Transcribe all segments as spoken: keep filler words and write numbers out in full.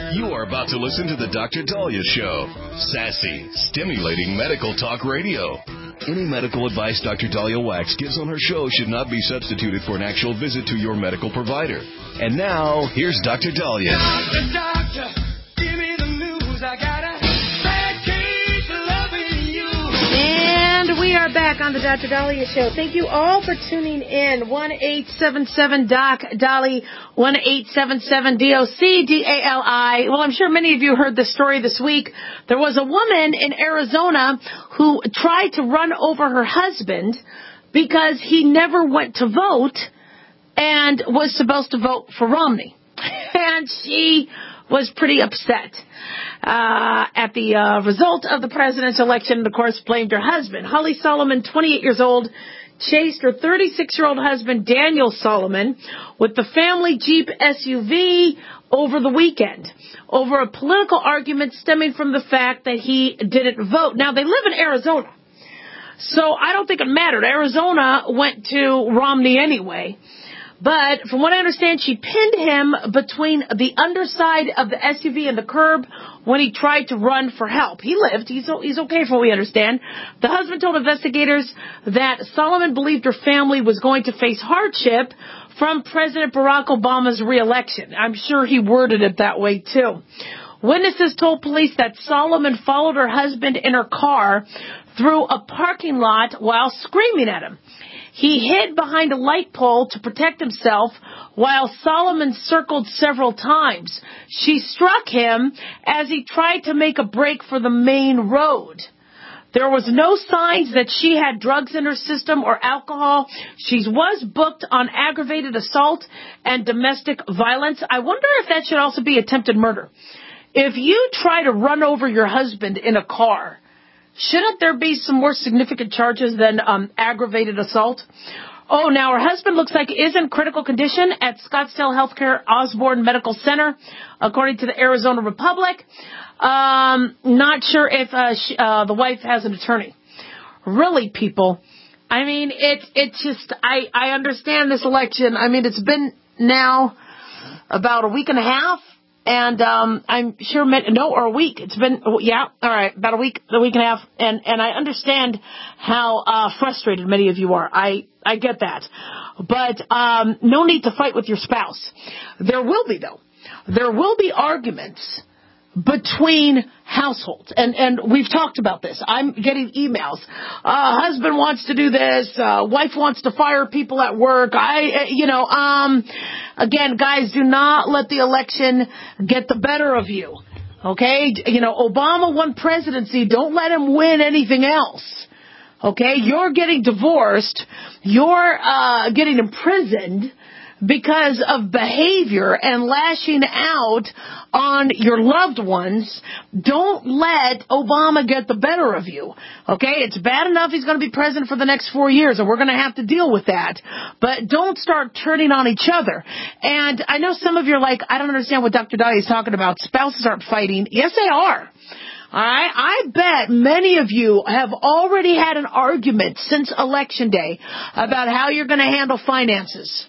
You are about to listen to the Doctor Dahlia Show. Sassy, stimulating medical talk radio. Any medical advice Doctor Dahlia Wax gives on her show should not be substituted for an actual visit to your medical provider. And now, here's Doctor Dahlia. Doctor, doctor, give me the news. I got a bad case of loving you. And we are back on the Doctor Dahlia Show. Thank you all for tuning in. one eight seven seven D O C, Dali, one eight seven seven D O C, D A L I. Well, I'm sure many of you heard this story this week. There was a woman in Arizona who tried to run over her husband because he never went to vote and was supposed to vote for Romney. And she was pretty upset uh, at the uh, result of the president's election and, of course, blamed her husband. Holly Solomon, twenty-eight years old, chased her thirty-six-year-old husband, Daniel Solomon, with the family Jeep S U V over the weekend over a political argument stemming from the fact that he didn't vote. Now, they live in Arizona, so I don't think it mattered. Arizona went to Romney anyway. But from what I understand, she pinned him between the underside of the S U V and the curb when he tried to run for help. He lived. He's he's okay from what we understand. The husband told investigators that Solomon believed her family was going to face hardship from President Barack Obama's reelection. I'm sure he worded it that way, too. Witnesses told police that Solomon followed her husband in her car through a parking lot while screaming at him. He hid behind a light pole to protect himself while Solomon circled several times. She struck him as he tried to make a break for the main road. There was no signs that she had drugs in her system or alcohol. She was booked on aggravated assault and domestic violence. I wonder if that should also be attempted murder. If you try to run over your husband in a car, shouldn't there be some more significant charges than um, aggravated assault? Oh, now her husband looks like is in critical condition at Scottsdale Healthcare Osborne Medical Center, according to the Arizona Republic. Um, not sure if uh, she, uh, the wife has an attorney. Really, people, I mean, it it just, I, I understand this election. I mean, it's been now about a week and a half. And um, I'm sure, no, or a week. It's been, yeah, all right, about a week, a week and a half. And, and I understand how uh, frustrated many of you are. I, I get that. But um, no need to fight with your spouse. There will be, though. There will be arguments between households. And, and we've talked about this. I'm getting emails. Uh, husband wants to do this. Uh, wife wants to fire people at work. I, you know, um, again, guys, do not let the election get the better of you. Okay? You know, Obama won presidency. Don't let him win anything else. Okay? You're getting divorced. You're, uh, getting imprisoned because of behavior and lashing out on your loved ones. Don't let Obama get the better of you. Okay? It's bad enough he's going to be president for the next four years, and we're going to have to deal with that. But don't start turning on each other. And I know some of you are like, I don't understand what Doctor Dahlia is talking about. Spouses aren't fighting. Yes, they are. All right? I bet many of you have already had an argument since Election Day about how you're going to handle finances.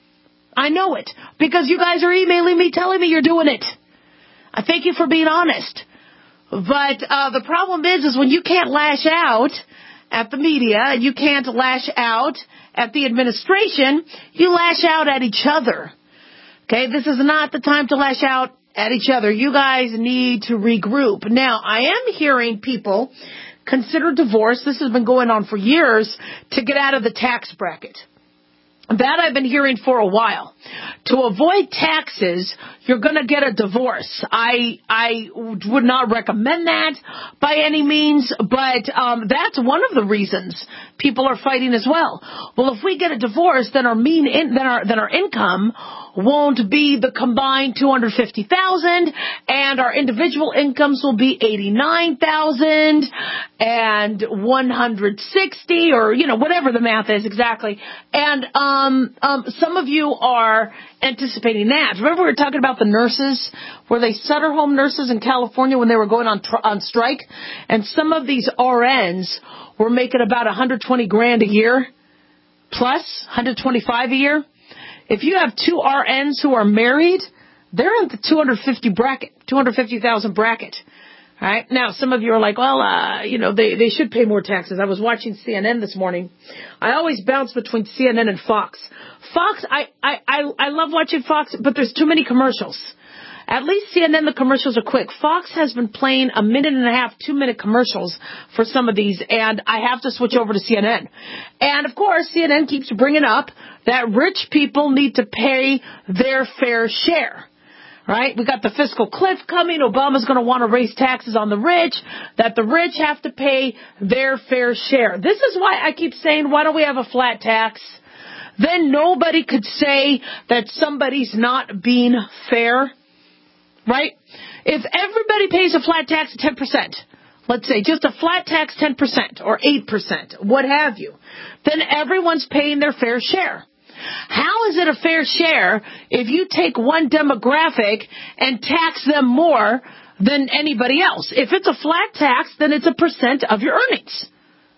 I know it, because you guys are emailing me telling me you're doing it. I thank you for being honest. But uh, the problem is, is when you can't lash out at the media and you can't lash out at the administration, you lash out at each other. Okay, this is not the time to lash out at each other. You guys need to regroup. Now, I am hearing people consider divorce. This has been going on for years to get out of the tax bracket. That I've been hearing for a while. To avoid taxes, you're going to get a divorce. I I would not recommend that by any means, but um, that's one of the reasons people are fighting as well. Well, if we get a divorce, then our mean in, then our then our income won't be the combined two hundred fifty thousand dollars, and our individual incomes will be eighty-nine thousand dollars and one hundred sixty, or you know whatever the math is exactly. And um, um, some of you are anticipating that. Remember we were talking about the nurses, where they Sutter Home nurses in California when they were going on tr- on strike, and some of these R Ns were making about one hundred twenty grand a year, plus one hundred twenty-five a year. If you have two R Ns who are married, they're in the two hundred fifty bracket, two hundred fifty thousand bracket. All right. Now, some of you are like, well, uh, you know, they, they should pay more taxes. I was watching C N N this morning. I always bounce between C N N and Fox. Fox, I, I, I, I love watching Fox, but there's too many commercials. At least C N N, the commercials are quick. Fox has been playing a minute and a half, two-minute commercials for some of these, and I have to switch over to C N N. And, of course, C N N keeps bringing up that rich people need to pay their fair share. Right? We got the fiscal cliff coming. Obama's going to want to raise taxes on the rich, that the rich have to pay their fair share. This is why I keep saying, why don't we have a flat tax? Then nobody could say that somebody's not being fair. Right? If everybody pays a flat tax of ten percent, let's say just a flat tax ten percent or eight percent, what have you, then everyone's paying their fair share. How is it a fair share if you take one demographic and tax them more than anybody else? If it's a flat tax, then it's a percent of your earnings.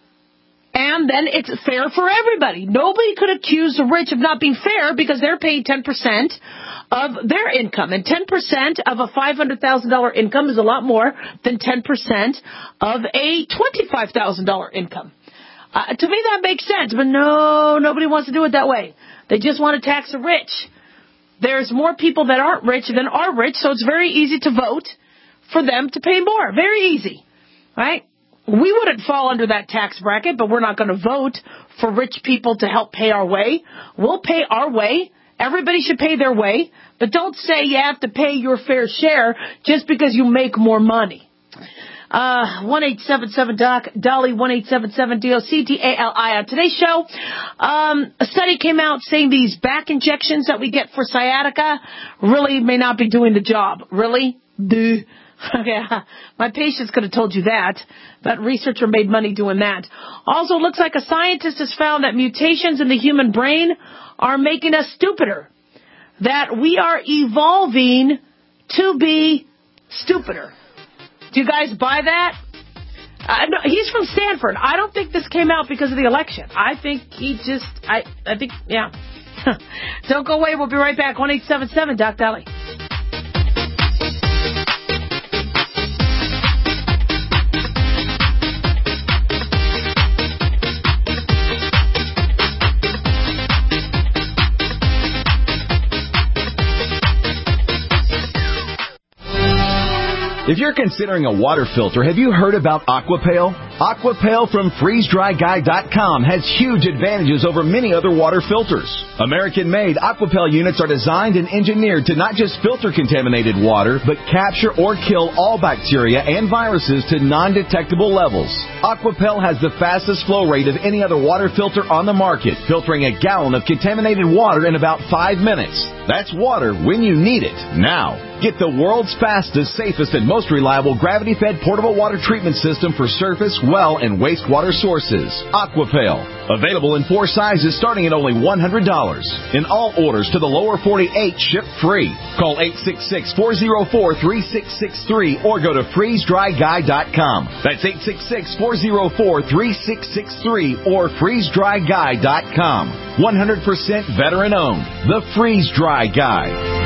And then it's fair for everybody. Nobody could accuse the rich of not being fair because they're paying ten percent of their income. And ten percent of a five hundred thousand dollars income is a lot more than ten percent of a twenty-five thousand dollars income. Uh, to me, that makes sense. But no, nobody wants to do it that way. They just want to tax the rich. There's more people that aren't rich than are rich, so it's very easy to vote for them to pay more. Very easy, right? We wouldn't fall under that tax bracket, but we're not going to vote for rich people to help pay our way. We'll pay our way. Everybody should pay their way, but don't say you have to pay your fair share just because you make more money. Uh, one eight seven seven D O C, Dolly, one eight seven seven D O C, D A L I. On today's show, um, a study came out saying these back injections that we get for sciatica really may not be doing the job. Really? Duh. Okay, my patients could have told you that, but researcher made money doing that. Also, looks like a scientist has found that mutations in the human brain are making us stupider. That we are evolving to be stupider. Do you guys buy that? Uh, no, he's from Stanford. I don't think this came out because of the election. I think he just, I, I think, yeah. Don't go away. We'll be right back. one eight seven seven Doc Dolly. If you're considering a water filter, have you heard about Aquapale? Aquapale from freeze dry guy dot com has huge advantages over many other water filters. American-made Aquapale units are designed and engineered to not just filter contaminated water, but capture or kill all bacteria and viruses to non-detectable levels. Aquapale has the fastest flow rate of any other water filter on the market, filtering a gallon of contaminated water in about five minutes. That's water when you need it, now. Get the world's fastest, safest, and most reliable gravity-fed portable water treatment system for surface, well, and wastewater sources. Aquapale. Available in four sizes starting at only one hundred dollars. In all orders to the lower forty-eight, ship free. Call eight six six, four oh four, three six six three or go to freeze dry guy dot com. That's eight six six, four oh four, three six six three or freeze dry guy dot com. one hundred percent veteran-owned. The Freeze Dry Guy.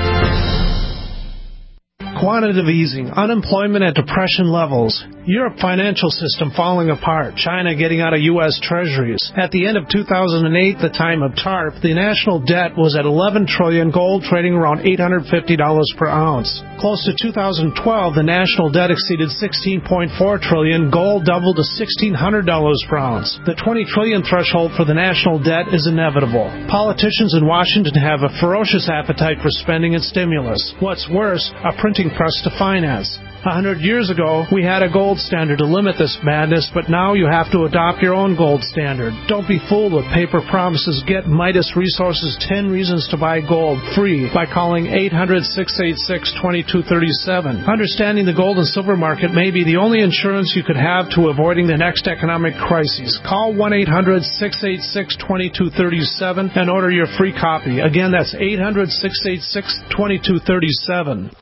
Quantitative easing, unemployment at depression levels, Europe financial system falling apart, China getting out of U S treasuries. At the end of two thousand eight, the time of TARP, the national debt was at eleven trillion dollars, gold trading around eight hundred fifty dollars per ounce. Close to two thousand twelve, the national debt exceeded sixteen point four trillion dollars, gold doubled to sixteen hundred dollars per ounce. The twenty trillion dollars threshold for the national debt is inevitable. Politicians in Washington have a ferocious appetite for spending and stimulus. What's worse, a printing press to finance. A hundred years ago, we had a gold standard to limit this madness, but now you have to adopt your own gold standard. Don't be fooled with paper promises. Get Midas Resources ten Reasons to Buy Gold free by calling eight hundred, six eight six, two two three seven. Understanding the gold and silver market may be the only insurance you could have to avoiding the next economic crisis. Call one eight hundred, six eight six, two two three seven and order your free copy. Again, that's eight hundred, six eight six, two two three seven.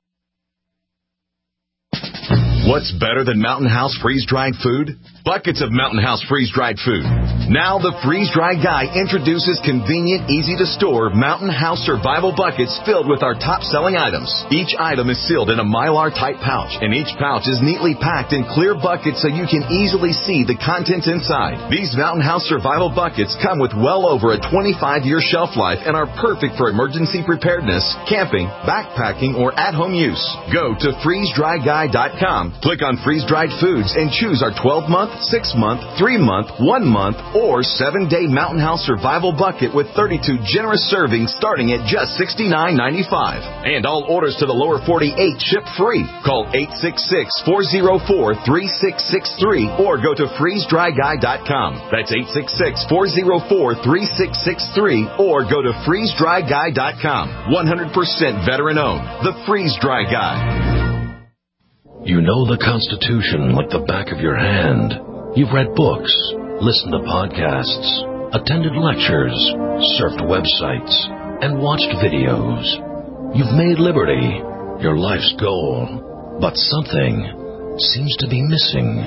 What's better than Mountain House freeze-dried food? Buckets of Mountain House freeze-dried food. Now the freeze-dried guy introduces convenient, easy-to-store Mountain House survival buckets filled with our top-selling items. Each item is sealed in a Mylar-type pouch, and each pouch is neatly packed in clear buckets so you can easily see the contents inside. These Mountain House survival buckets come with well over a twenty-five year shelf life and are perfect for emergency preparedness, camping, backpacking, or at-home use. Go to freeze dry guy dot com, click on freeze-dried foods, and choose our twelve month, six month, three month, one month, or seven day Mountain House survival bucket with thirty-two generous servings starting at just sixty-nine ninety-five. And all orders to the lower forty-eight ship free. Call eight six six, four oh four, three six six three or go to freeze dry guy dot com. That's eight six six, four oh four, three six six three or go to freeze dry guy dot com. one hundred percent veteran owned. The Freeze Dry Guy. You know the Constitution like the back of your hand. You've read books, listened to podcasts, attended lectures, surfed websites, and watched videos. You've made liberty your life's goal, but something seems to be missing.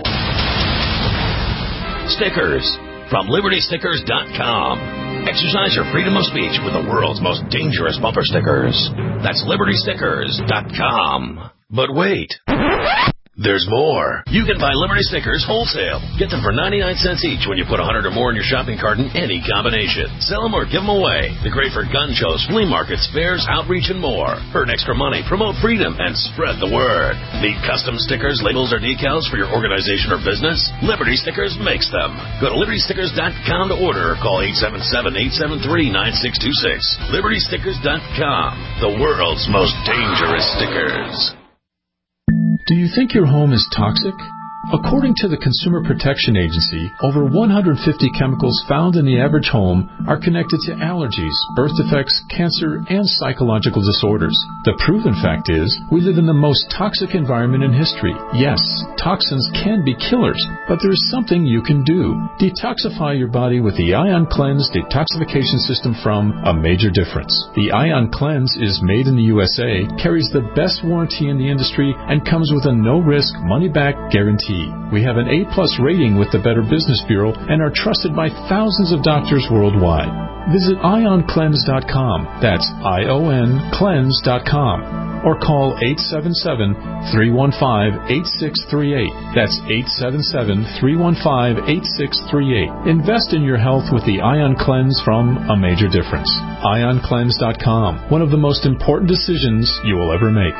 Stickers from liberty stickers dot com. Exercise your freedom of speech with the world's most dangerous bumper stickers. That's liberty stickers dot com. But wait. There's more. You can buy Liberty stickers wholesale. Get them for ninety-nine cents each when you put one hundred or more in your shopping cart in any combination. Sell them or give them away. They're great for gun shows, flea markets, fairs, outreach, and more. Earn extra money, promote freedom, and spread the word. Need custom stickers, labels, or decals for your organization or business? Liberty Stickers makes them. Go to liberty stickers dot com to order or call eight seven seven, eight seven three, nine six two six. liberty stickers dot com. The world's most dangerous stickers. Do you think your home is toxic? According to the Consumer Protection Agency, over one hundred fifty chemicals found in the average home are connected to allergies, birth defects, cancer, and psychological disorders. The proven fact is, we live in the most toxic environment in history. Yes, toxins can be killers, but there is something you can do. Detoxify your body with the Ion Cleanse detoxification system from A Major Difference. The Ion Cleanse is made in the U S A, carries the best warranty in the industry, and comes with a no-risk, money-back guarantee. We have an A plus rating with the Better Business Bureau and are trusted by thousands of doctors worldwide. Visit ion cleanse dot com. That's I O N cleanse dot com. Or call eight seven seven, three one five, eight six three eight. That's eight seven seven, three one five, eight six three eight. Invest in your health with the Ion Cleanse from A Major Difference. ion cleanse dot com. One of the most important decisions you will ever make.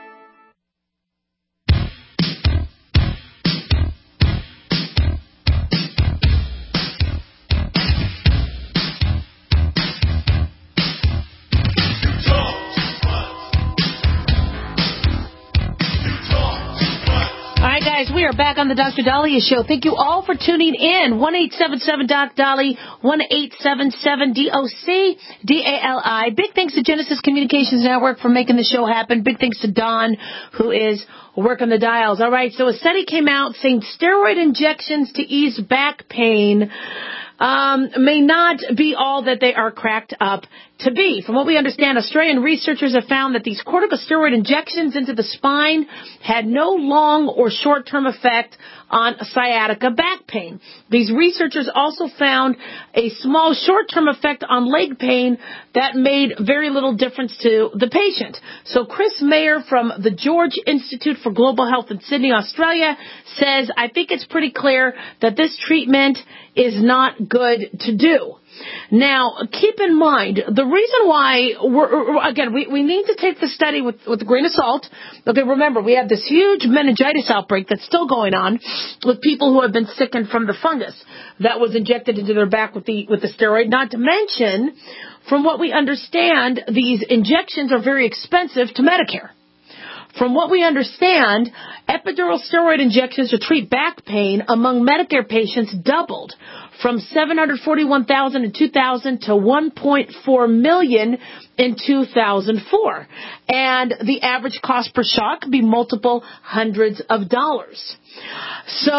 We are back on the Doctor Daliah Show. Thank you all for tuning in. one eight seven seven Doc Dolly, one eight seven seven D O C D A L I. Big thanks to Genesis Communications Network for making the show happen. Big thanks to Don, who is working the dials. All right, so a study came out saying steroid injections to ease back pain um, may not be all that they are cracked up to be. From what we understand, Australian researchers have found that these corticosteroid injections into the spine had no long or short-term effect on sciatica back pain. These researchers also found a small short-term effect on leg pain that made very little difference to the patient. So Chris Mayer from the George Institute for Global Health in Sydney, Australia, says, I think it's pretty clear that this treatment is not good to do. Now, keep in mind, the reason why, we're, again, we, we need to take the study with, with a grain of salt. Okay, remember, we have this huge meningitis outbreak that's still going on with people who have been sickened from the fungus that was injected into their back with the, with the steroid. Not to mention, from what we understand, these injections are very expensive to Medicare. From what we understand, epidural steroid injections to treat back pain among Medicare patients doubled from seven hundred forty-one thousand in two thousand to one point four million in two thousand four. And the average cost per shot could be multiple hundreds of dollars. So,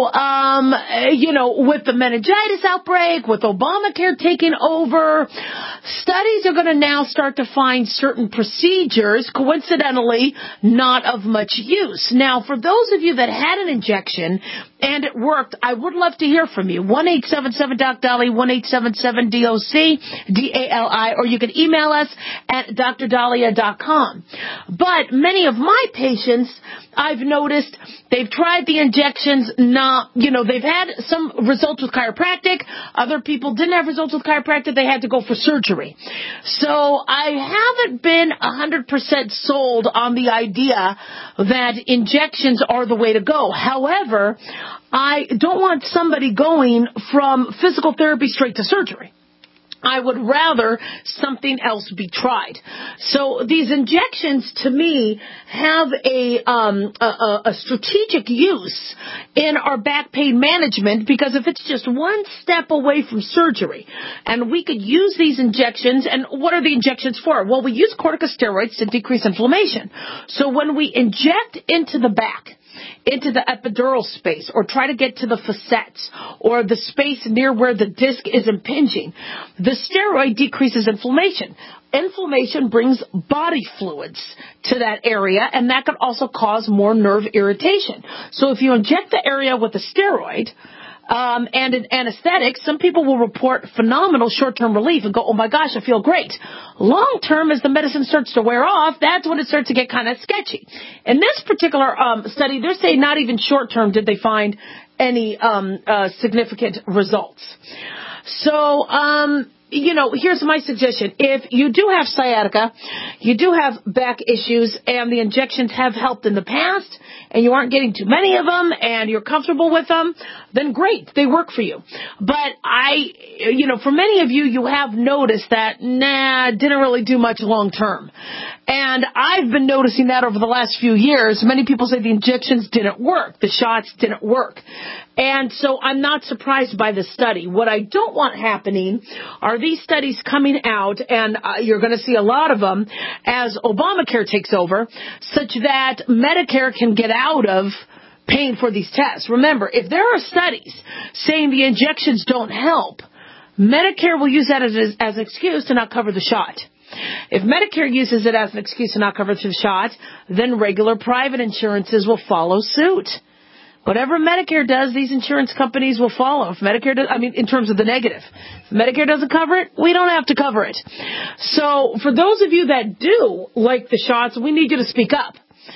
um, you know, with the meningitis outbreak, with Obamacare taking over, studies are going to now start to find certain procedures, coincidentally, not of much use. Now, for those of you that had an injection and it worked, I would love to hear from you. one eight seven seven doc Dolly, one eight seven seven D O C, D A L I, or you can email us at d r dahlia dot com. But many of my patients, I've noticed, they've tried the injections, not, you know, they've had some results with chiropractic. Other people didn't have results with chiropractic. They had to go for surgery. So I haven't been one hundred percent sold on the idea that injections are the way to go. However, I don't want somebody going from physical therapy straight to surgery. I would rather something else be tried. So these injections, to me, have a, um, a, a strategic use in our back pain management, because if it's just one step away from surgery, and we could use these injections, and what are the injections for? Well, we use corticosteroids to decrease inflammation. So when we inject into the back, into the epidural space, or try to get to the facets, or the space near where the disc is impinging, the steroid decreases inflammation. Inflammation brings body fluids to that area, and that could also cause more nerve irritation. So if you inject the area with a steroid, Um, and an anesthetic, some people will report phenomenal short-term relief and go, oh my gosh, I feel great. Long-term, as the medicine starts to wear off, that's when it starts to get kind of sketchy. In this particular um, study, they're saying not even short-term did they find any um, uh, significant results. So, um, you know, here's my suggestion. If you do have sciatica, you do have back issues, and the injections have helped in the past, and you aren't getting too many of them, and you're comfortable with them, then great, they work for you. But I, you know, for many of you, you have noticed that, nah, didn't really do much long term. And I've been noticing that over the last few years. Many people say the injections didn't work, the shots didn't work. And so I'm not surprised by this study. What I don't want happening are these studies coming out, and uh, you're going to see a lot of them as Obamacare takes over, such that Medicare can get out of paying for these tests. Remember, if there are studies saying the injections don't help, Medicare will use that as, as an excuse to not cover the shot. If Medicare uses it as an excuse to not cover the shot, then regular private insurances will follow suit. Whatever Medicare does, these insurance companies will follow. If Medicare does, I mean, in terms of the negative. If Medicare doesn't cover it, we don't have to cover it. So for those of you that do like the shots, we need you to speak up.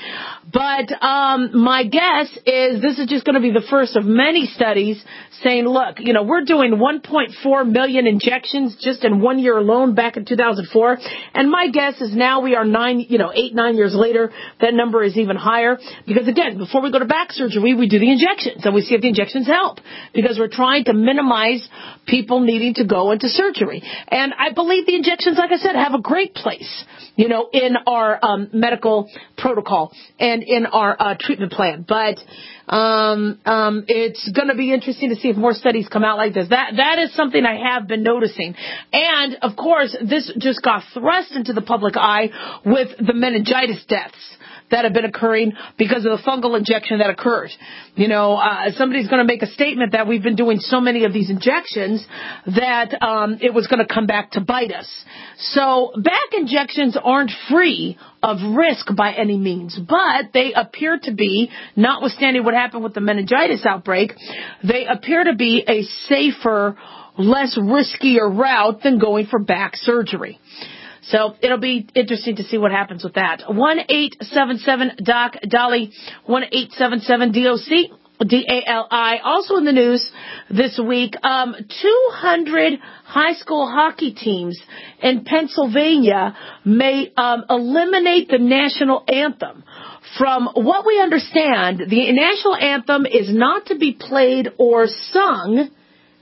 But um, my guess is this is just going to be the first of many studies saying, look, you know, we're doing one point four million injections just in one year alone back in two thousand four. And my guess is now we are nine, you know, eight, nine years later, that number is even higher. Because, again, before we go to back surgery, we do the injections and we see if the injections help. Because we're trying to minimize people needing to go into surgery. And I believe the injections, like I said, have a great place, you know, in our um, medical protocol and in our uh, treatment plan. But um, um, it's going to be interesting to see if more studies come out like this. That That is something I have been noticing. And, of course, this just got thrust into the public eye with the meningitis deaths that have been occurring because of the fungal injection that occurred. You know, uh, somebody's going to make a statement that we've been doing so many of these injections that um, it was going to come back to bite us. So back injections aren't free of risk by any means, but they appear to be, notwithstanding what happened with the meningitis outbreak, they appear to be a safer, less riskier route than going for back surgery. So it'll be interesting to see what happens with that. one eight seven seven doc Dolly, one eight seven seven D O C, D A L I. Also in the news this week, um, two hundred high school hockey teams in Pennsylvania may um, eliminate the national anthem. From what we understand, the national anthem is not to be played or sung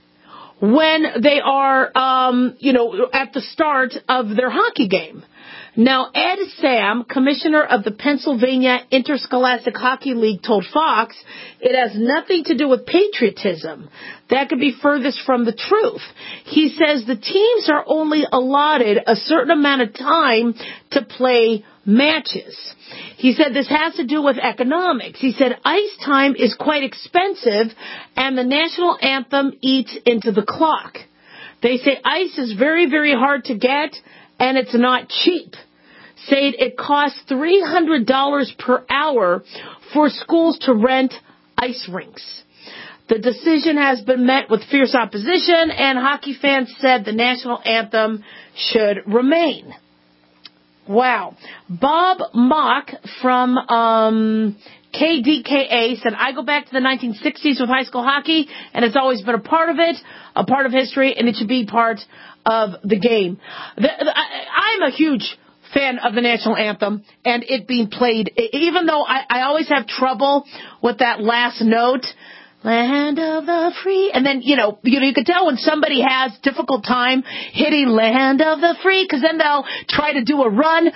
when they are, um, you know, at the start of their hockey game. Now, Ed Sam, commissioner of the Pennsylvania Interscholastic Hockey League, told Fox it has nothing to do with patriotism. That could be furthest from the truth. He says the teams are only allotted a certain amount of time to play matches. He said this has to do with economics. He said ice time is quite expensive and the national anthem eats into the clock. They say ice is very, very hard to get and it's not cheap. Said it costs three hundred dollars per hour for schools to rent ice rinks. The decision has been met with fierce opposition, and hockey fans said the national anthem should remain. Wow. Bob Mock from um, K D K A said, I go back to the nineteen sixties with high school hockey, and it's always been a part of it, a part of history, and it should be part of the game. The, the, I, I'm a huge fan of the national anthem and it being played, even though I, I always have trouble with that last note. Land of the free. And then, you know, you know, you can tell when somebody has difficult time hitting land of the free, because then they'll try to do a run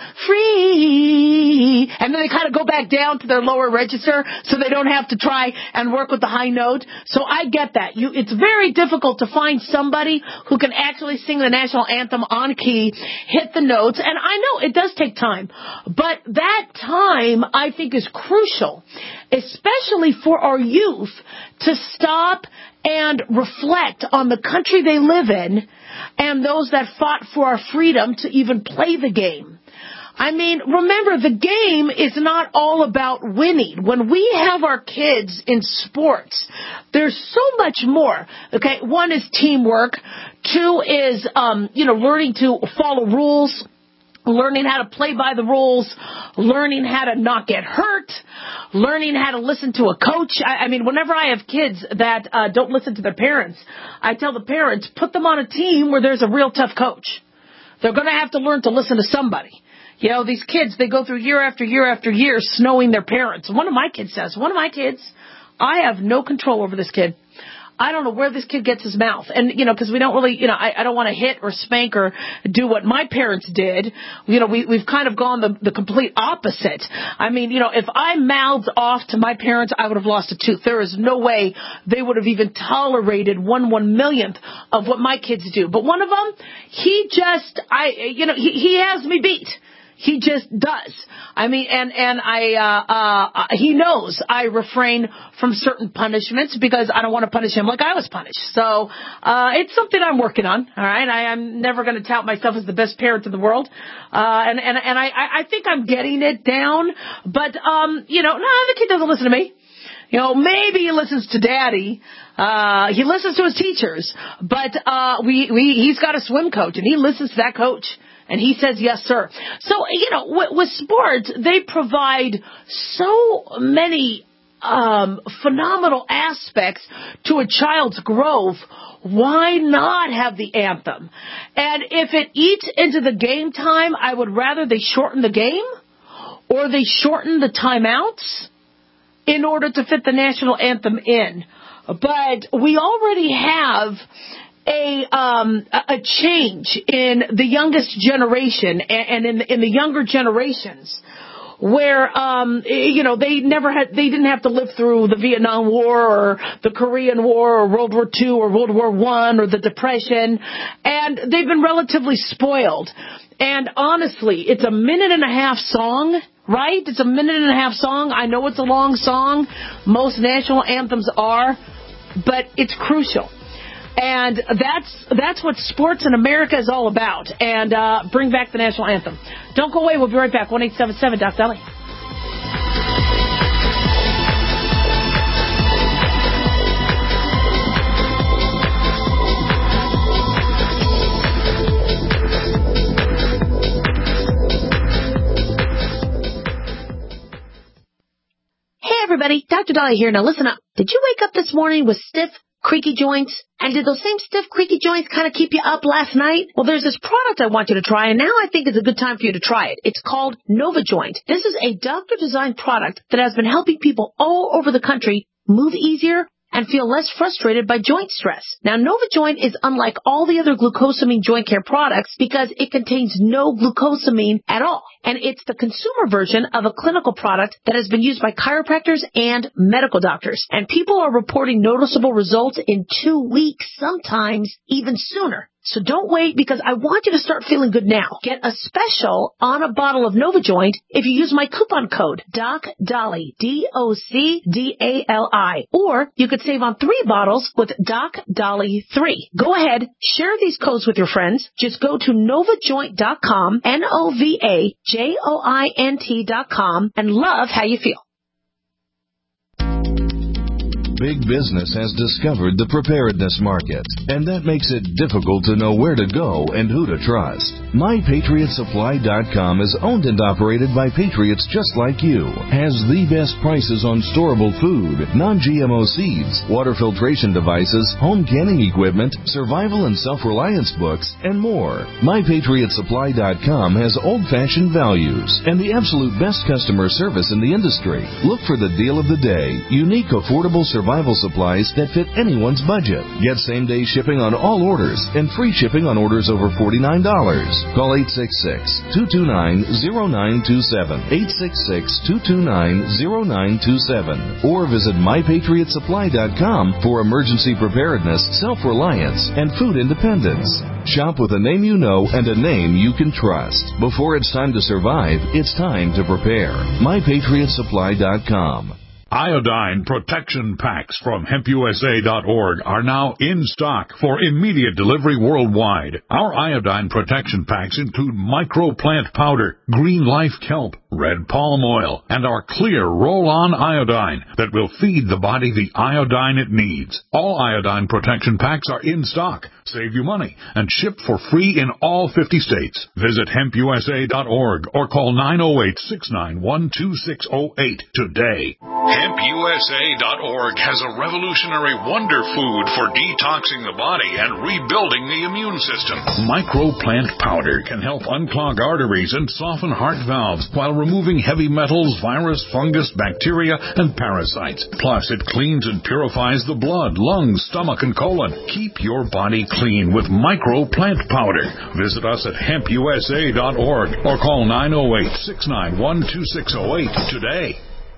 free. And then they kind of go back down to their lower register so they don't have to try and work with the high note. So I get that. You, it's very difficult to find somebody who can actually sing the national anthem on key, hit the notes. And I know it does take time, but that time I think is crucial, especially for our youth, to stop and reflect on the country they live in and those that fought for our freedom to even play the game. I mean, remember, the game is not all about winning. When we have our kids in sports, there's so much more. Okay, one is teamwork. Two is, um, you know, learning to follow rules, learning how to play by the rules, learning how to not get hurt, learning how to listen to a coach. I, I mean, whenever I have kids that uh, don't listen to their parents, I tell the parents, put them on a team where there's a real tough coach. They're going to have to learn to listen to somebody. You know, these kids, they go through year after year after year snowing their parents. One of my kids says, one of my kids, I have no control over this kid. I don't know where this kid gets his mouth. And, you know, because we don't really, you know, I, I don't want to hit or spank or do what my parents did. You know, we, we've kind of gone the, the complete opposite. I mean, you know, if I mouthed off to my parents, I would have lost a tooth. There is no way they would have even tolerated one one millionth of what my kids do. But one of them, he just, I, you know, he, he has me beat. He just does. I mean, and, and I, uh, uh, he knows I refrain from certain punishments because I don't want to punish him like I was punished. So, uh, it's something I'm working on. All right. I am never going to tout myself as the best parent in the world. Uh, and, and, and I, I think I'm getting it down, but, um, you know, no, the kid doesn't listen to me. You know, maybe he listens to daddy. Uh, he listens to his teachers, but, uh, we, we, he's got a swim coach and he listens to that coach. And he says, yes, sir. So, you know, with, with sports, they provide so many um, phenomenal aspects to a child's growth. Why not have the anthem? And if it eats into the game time, I would rather they shorten the game or they shorten the timeouts in order to fit the national anthem in. But we already have a um a change in the youngest generation and in the, in the younger generations where um you know they never had they didn't have to live through the Vietnam War or the Korean War or World War Two or World War One or the Depression, and they've been relatively spoiled. And honestly, it's a minute and a half song, right? It's a minute and a half song. I know it's a long song. Most national anthems are, but it's crucial. And that's that's what sports in America is all about. And uh, bring back the national anthem. Don't go away. We'll be right back. one eight seven seven Doc Dolly. Hey, everybody. Doctor Dolly here. Now, listen up. Did you wake up this morning with stiff, creaky joints? And did those same stiff, creaky joints kind of keep you up last night? Well, there's this product I want you to try, and now I think it's a good time for you to try it. It's called NovaJoint. This is a doctor-designed product that has been helping people all over the country move easier and feel less frustrated by joint stress. Now, NovaJoint is unlike all the other glucosamine joint care products because it contains no glucosamine at all. And it's the consumer version of a clinical product that has been used by chiropractors and medical doctors. And people are reporting noticeable results in two weeks, sometimes even sooner. So don't wait, because I want you to start feeling good now. Get a special on a bottle of NovaJoint if you use my coupon code DocDolly, D O C D A L I. Or you could save on three bottles with Doc Dolly three. Go ahead, share these codes with your friends. Just go to Nova Joint dot com, N O V A J O I N T dot com, and love how you feel. Big business has discovered the preparedness market, and that makes it difficult to know where to go and who to trust. My Patriot Supply dot com is owned and operated by patriots just like you, has the best prices on storable food, non-G M O seeds, water filtration devices, home canning equipment, survival and self-reliance books, and more. My Patriot Supply dot com has old-fashioned values and the absolute best customer service in the industry. Look for the deal of the day, unique, affordable survival supplies that fit anyone's budget. Get same-day shipping on all orders and free shipping on orders over forty-nine dollars. Call eight six six, two two nine, zero nine two seven, eight six six, two two nine, zero nine two seven, or visit My Patriot Supply dot com for emergency preparedness, self-reliance, and food independence. Shop with a name you know and a name you can trust. Before it's time to survive, it's time to prepare. My Patriot Supply dot com. Iodine protection packs from hemp U S A dot org are now in stock for immediate delivery worldwide. Our iodine protection packs include microplant powder, green life kelp, red palm oil, and our clear roll-on iodine that will feed the body the iodine it needs. All iodine protection packs are in stock, save you money, and shipped for free in all fifty states. Visit hemp U S A dot org or call nine oh eight, six nine one, two six oh eight today. hemp U S A dot org has a revolutionary wonder food for detoxing the body and rebuilding the immune system. Microplant powder can help unclog arteries and soften heart valves while removing heavy metals, virus, fungus, bacteria, and parasites. Plus, it cleans and purifies the blood, lungs, stomach, and colon. Keep your body clean with microplant powder. Visit us at hemp U S A dot org or call nine oh eight, six nine one, two six oh eight today.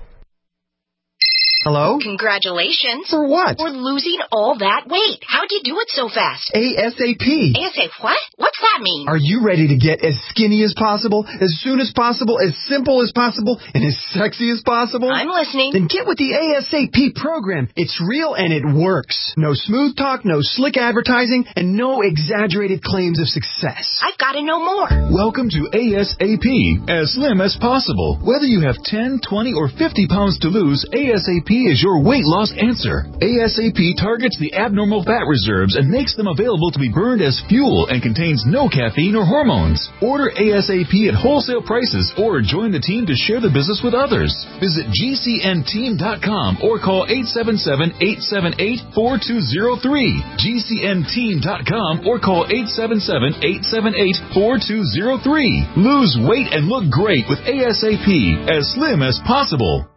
Hello? Congratulations. For what? For losing all that weight. How'd you do it so fast? ASAP. ASAP what? What's that mean? Are you ready to get as skinny as possible, as soon as possible, as simple as possible, and as sexy as possible? I'm listening. Then get with the ASAP program. It's real and it works. No smooth talk, no slick advertising, and no exaggerated claims of success. I've got to know more. Welcome to ASAP, as slim as possible. Whether you have ten, twenty, or fifty pounds to lose, ASAP is your weight loss answer. ASAP targets the abnormal fat reserves and makes them available to be burned as fuel and contains no caffeine or hormones. Order ASAP at wholesale prices or join the team to share the business with others. Visit G C N team dot com or call eight seven seven, eight seven eight, four two zero three. G C N team dot com or call eight seven seven, eight seven eight, four two zero three. Lose weight and look great with ASAP, as slim as possible.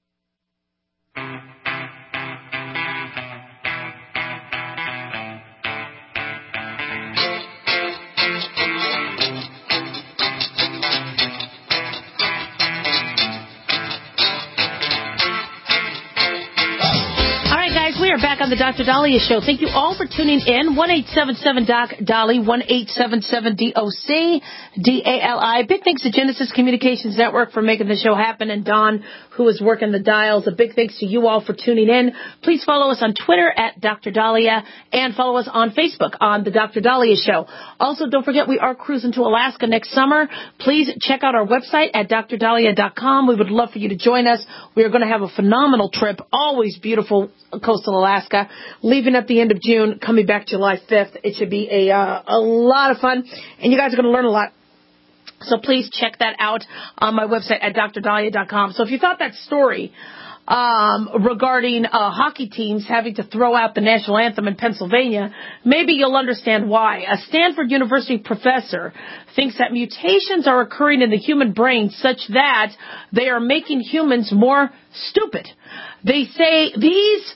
We are back on the Doctor Dahlia Show. Thank you all for tuning in. one eight seven seven Doc Dolly, one eight seven seven D O C D A L I. Big thanks to Genesis Communications Network for making the show happen, and Don, who is working the dials. A big thanks to you all for tuning in. Please follow us on Twitter at Doctor Dahlia and follow us on Facebook on the Doctor Dahlia Show. Also, don't forget we are cruising to Alaska next summer. Please check out our website at Dr Dahlia dot com. We would love for you to join us. We are going to have a phenomenal trip. Always beautiful coastal Alaska. Leaving at the end of June, coming back July fifth. It should be a uh, a lot of fun, and you guys are going to learn a lot. So please check that out on my website at Dr Dahlia dot com. So if you thought that story um, regarding uh, hockey teams having to throw out the national anthem in Pennsylvania, maybe you'll understand why. A Stanford University professor thinks that mutations are occurring in the human brain such that they are making humans more stupid. They say these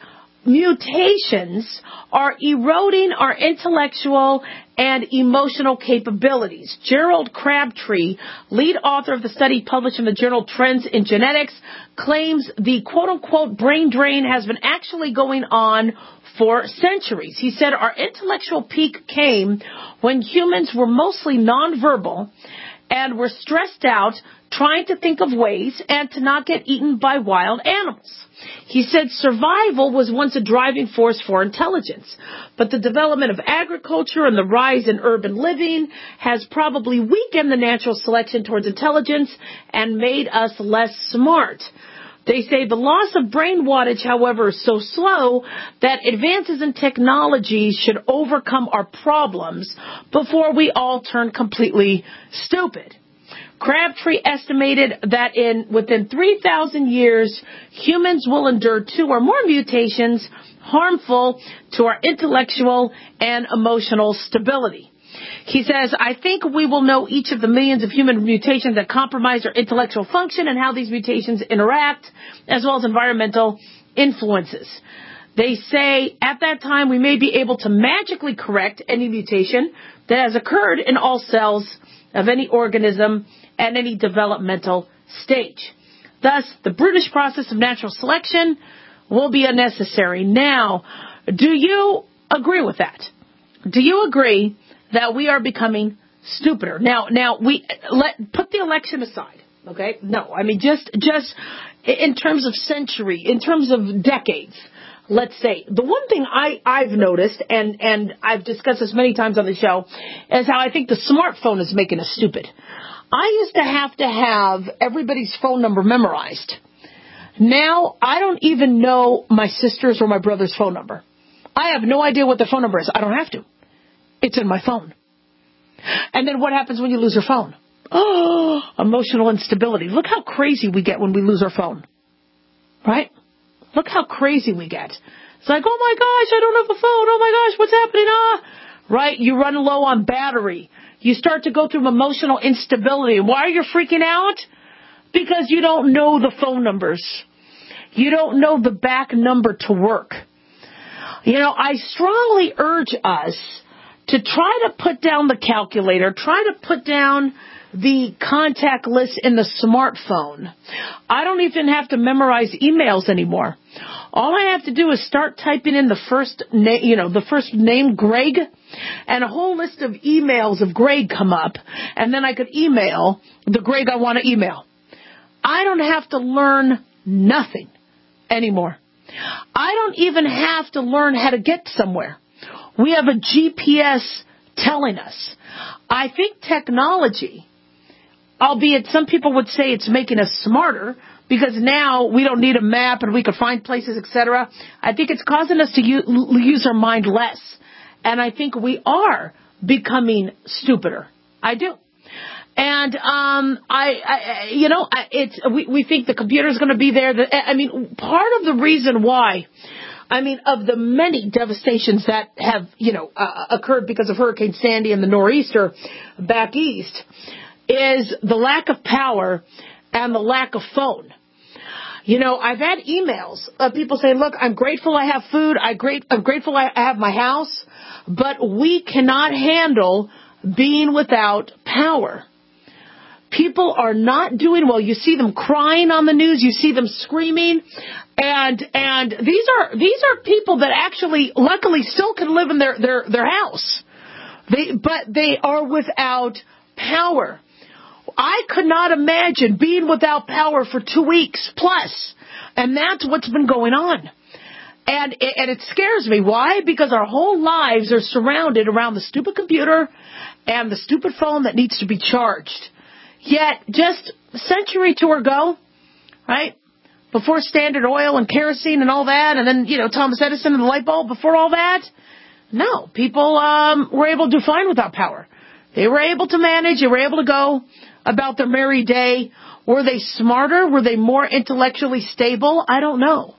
mutations are eroding our intellectual and emotional capabilities. Gerald Crabtree, lead author of the study published in the journal Trends in Genetics, claims the quote-unquote brain drain has been actually going on for centuries. He said our intellectual peak came when humans were mostly nonverbal and were stressed out trying to think of ways and to not get eaten by wild animals. He said survival was once a driving force for intelligence, but the development of agriculture and the rise in urban living has probably weakened the natural selection towards intelligence and made us less smart. They say the loss of brain wattage, however, is so slow that advances in technology should overcome our problems before we all turn completely stupid. Crabtree estimated that in within three thousand years, humans will endure two or more mutations harmful to our intellectual and emotional stability. He says, I think we will know each of the millions of human mutations that compromise our intellectual function and how these mutations interact, as well as environmental influences. They say at that time we may be able to magically correct any mutation that has occurred in all cells of any organism at any developmental stage. Thus, the brutish process of natural selection will be unnecessary. Now, do you agree with that? Do you agree that we are becoming stupider? Now, now we let put the election aside, okay? No, I mean just just in terms of century, in terms of decades. Let's say the one thing I I've noticed, and and I've discussed this many times on the show, is how I think the smartphone is making us stupid. I used to have to have everybody's phone number memorized. Now I don't even know my sister's or my brother's phone number. I have no idea what their phone number is. I don't have to. It's in my phone. And then what happens when you lose your phone? Oh, emotional instability. Look how crazy we get when we lose our phone. Right? Look how crazy we get. It's like, oh my gosh, I don't have a phone. Oh my gosh, what's happening? Ah, right? You run low on battery. You start to go through emotional instability. Why are you freaking out? Because you don't know the phone numbers. You don't know the back number to work. You know, I strongly urge us to try to put down the calculator, try to put down the contact list in the smartphone. I don't even have to memorize emails anymore. All I have to do is start typing in the first name, you know, the first name, Greg, and a whole list of emails of Greg come up, and then I could email the Greg I want to email. I don't have to learn nothing anymore. I don't even have to learn how to get somewhere. We have a G P S telling us. I think technology, albeit some people would say it's making us smarter because now we don't need a map and we can find places, et cetera. I think it's causing us to use our mind less. And I think we are becoming stupider. I do. And, um, I, I you know, it's, we, we think the computer is going to be there. I mean, part of the reason why, I mean, of the many devastations that have, you know, uh, occurred because of Hurricane Sandy and the nor'easter back east is the lack of power and the lack of phone. You know, I've had emails of people saying, look, I'm grateful I have food. I great, I'm grateful I have my house, but we cannot handle being without power. People are not doing well. You see them crying on the news. You see them screaming. And and these are these are people that actually, luckily, still can live in their, their, their house. They, but they are without power. I could not imagine being without power for two weeks plus. And that's what's been going on. And, and it scares me. Why? Because our whole lives are surrounded around the stupid computer and the stupid phone that needs to be charged. Yet, just a century or two ago, right, before Standard Oil and kerosene and all that, and then, you know, Thomas Edison and the light bulb, before all that, no, people um, were able to do fine without power. They were able to manage. They were able to go about their merry day. Were they smarter? Were they more intellectually stable? I don't know.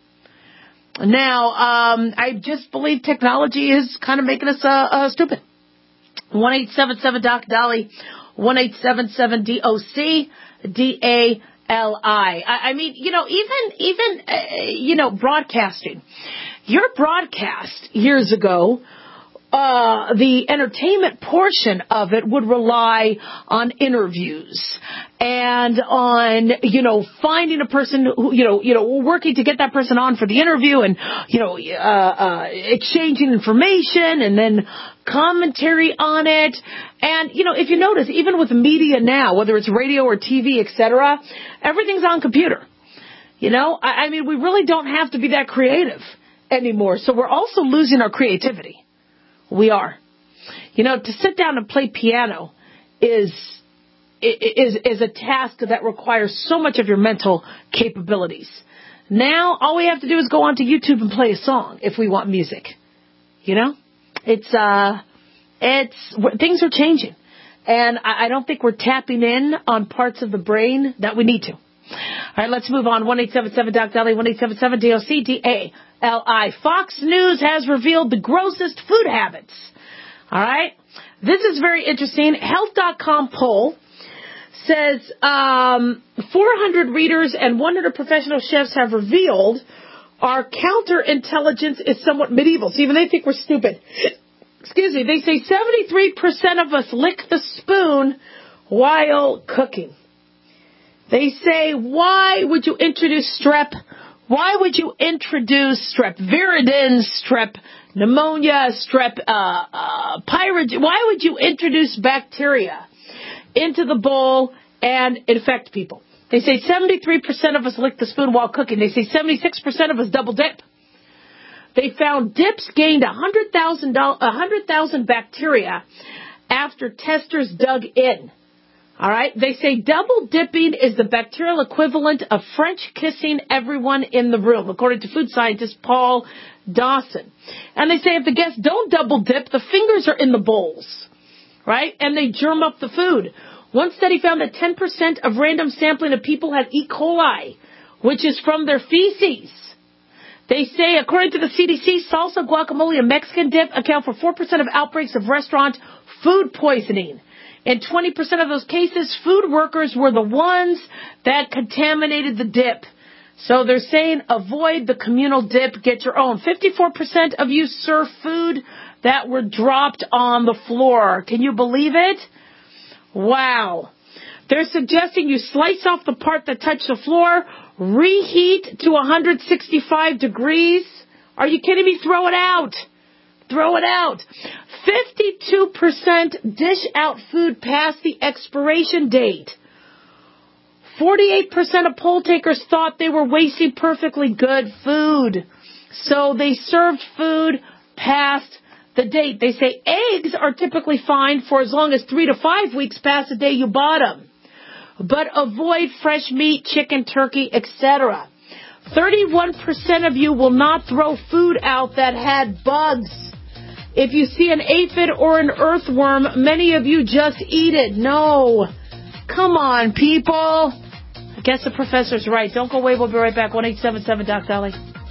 Now, um, I just believe technology is kind of making us uh, uh, stupid. one eight seven seven Doc Dolly. one eight seven seven D O C D A L I. I mean, you know, even, even, uh, you know, broadcasting. Your broadcast years ago, uh, the entertainment portion of it would rely on interviews and on, you know, finding a person who, you know, you know, working to get that person on for the interview and, you know, uh, uh, exchanging information and then commentary on it. And, you know, if you notice, even with media now, whether it's radio or T V, et cetera, everything's on computer. You know, I, I mean, we really don't have to be that creative anymore. So we're also losing our creativity. We are. You know, to sit down and play piano is is, is a task that requires so much of your mental capabilities. Now, all we have to do is go onto YouTube and play a song if we want music. You know? It's, uh, it's, things are changing. And I, I don't think we're tapping in on parts of the brain that we need to. All right, let's move on. one eight seven seven Doc Dolly, one eight seven seven D O C D A L I. Fox News has revealed the grossest food habits. All right? This is very interesting. Health dot com poll says um, four hundred readers and one hundred professional chefs have revealed our counterintelligence is somewhat medieval. See, even they think we're stupid. Excuse me. They say seventy-three percent of us lick the spoon while cooking. They say, why would you introduce strep? Why would you introduce strep viridins, strep pneumonia, strep uh, uh, pyrogen? Why would you introduce bacteria into the bowl and infect people? They say seventy-three percent of us lick the spoon while cooking. They say seventy-six percent of us double dip. They found dips gained one hundred thousand one hundred thousand bacteria after testers dug in. All right? They say double dipping is the bacterial equivalent of French kissing everyone in the room, according to food scientist Paul Dawson. And they say if the guests don't double dip, the fingers are in the bowls, right? And they germ up the food. One study found that ten percent of random sampling of people had E. coli, which is from their feces. They say, according to the C D C, salsa, guacamole, and Mexican dip account for four percent of outbreaks of restaurant food poisoning. In twenty percent of those cases, food workers were the ones that contaminated the dip. So they're saying avoid the communal dip, get your own. fifty-four percent of you serve food that were dropped on the floor. Can you believe it? Wow. They're suggesting you slice off the part that touched the floor, reheat to one hundred sixty-five degrees. Are you kidding me? Throw it out. Throw it out. fifty-two percent dish out food past the expiration date. forty-eight percent of poll takers thought they were wasting perfectly good food. So they served food past the date. They say eggs are typically fine for as long as three to five weeks past the day you bought them. But avoid fresh meat, chicken, turkey, et cetera. thirty-one percent of you will not throw food out that had bugs. If you see an aphid or an earthworm, many of you just eat it. No. Come on, people. I guess the professor's right. Don't go away. We'll be right back. one eight seven seven Doc Dolly.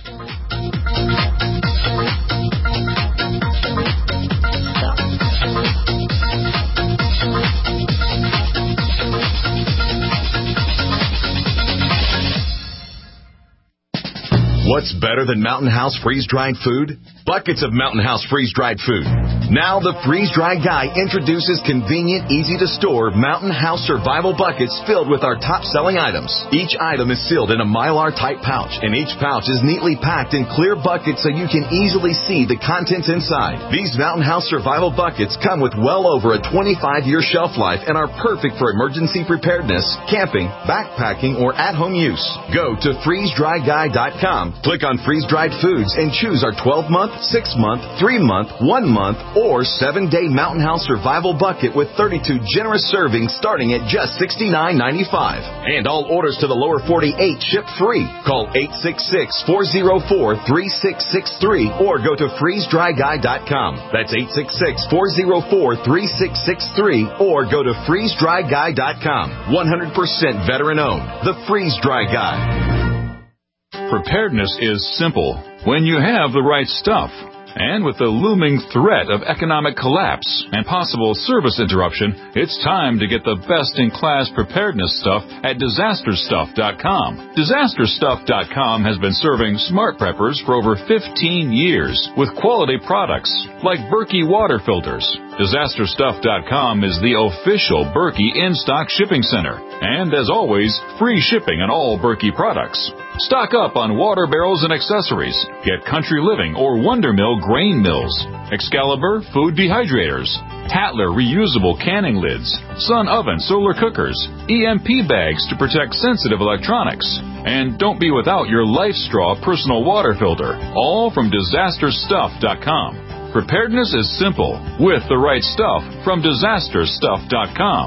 What's better than Mountain House freeze-dried food? Buckets of Mountain House freeze-dried food. Now the freeze-dried guy introduces convenient, easy-to-store Mountain House survival buckets filled with our top-selling items. Each item is sealed in a Mylar-type pouch, and each pouch is neatly packed in clear buckets so you can easily see the contents inside. These Mountain House survival buckets come with well over a twenty-five year shelf life and are perfect for emergency preparedness, camping, backpacking, or at-home use. Go to freeze dry guy dot com. Click on freeze-dried foods and choose our twelve-month, six-month, three-month, one-month, or seven-day Mountain House survival bucket with thirty-two generous servings starting at just sixty-nine ninety-five. And all orders to the lower forty-eight ship free. Call eight six six, four oh four, three six six three or go to freeze dry guy dot com. That's eight six six, four oh four, three six six three or go to freeze dry guy dot com. one hundred percent veteran-owned. The Freeze-Dry Guy. Preparedness is simple when you have the right stuff. And with the looming threat of economic collapse and possible service interruption, it's time to get the best-in-class preparedness stuff at disaster stuff dot com. disaster stuff dot com has been serving smart preppers for over fifteen years with quality products like Berkey water filters. disaster stuff dot com is the official Berkey in-stock shipping center. And as always, free shipping on all Berkey products. Stock up on water barrels and accessories. Get Country Living or Wonder Mill grain mills, Excalibur food dehydrators, Tatler reusable canning lids, Sun oven solar cookers, E M P bags to protect sensitive electronics. And don't be without your Life Straw personal water filter, all from disaster stuff dot com. Preparedness is simple with the right stuff from disaster stuff dot com.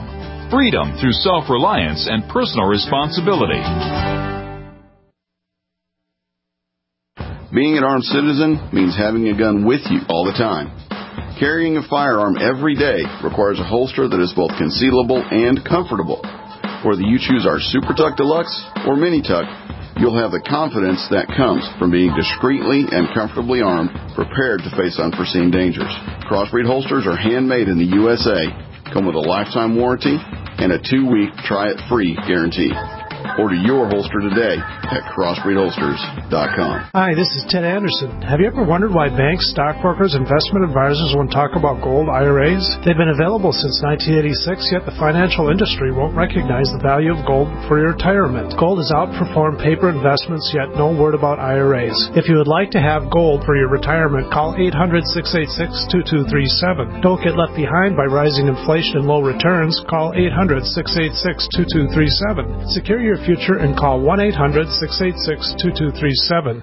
freedom through self-reliance and personal responsibility. Being an armed citizen means having a gun with you all the time. Carrying a firearm every day requires a holster that is both concealable and comfortable. Whether you choose our Super Tuck Deluxe or Mini Tuck, you'll have the confidence that comes from being discreetly and comfortably armed, prepared to face unforeseen dangers. Crossbreed holsters are handmade in the U S A, come with a lifetime warranty, and a two-week try-it-free guarantee. Order your holster today at crossbreed holsters dot com. Hi, this is Ted Anderson. Have you ever wondered why banks, stockbrokers, investment advisors won't talk about gold I R As? They've been available since nineteen eighty-six, yet the financial industry won't recognize the value of gold for your retirement. Gold has outperformed paper investments, yet no word about I R As. If you would like to have gold for your retirement, call eight hundred, six eight six, two two three seven. Don't get left behind by rising inflation and low returns. Call eight hundred, six eight six, two two three seven. Secure your future and call one eight hundred, six eight six, two two three seven.